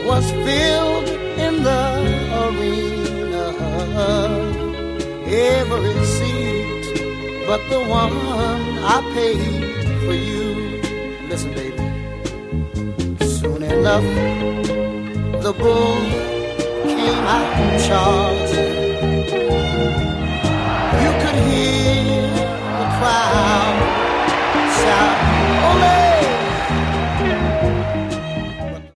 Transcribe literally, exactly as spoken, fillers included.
was filled in the arena. Every seat but the one I paid for you. Listen, baby. Soon enough, the bull came out charging. You could hear the cry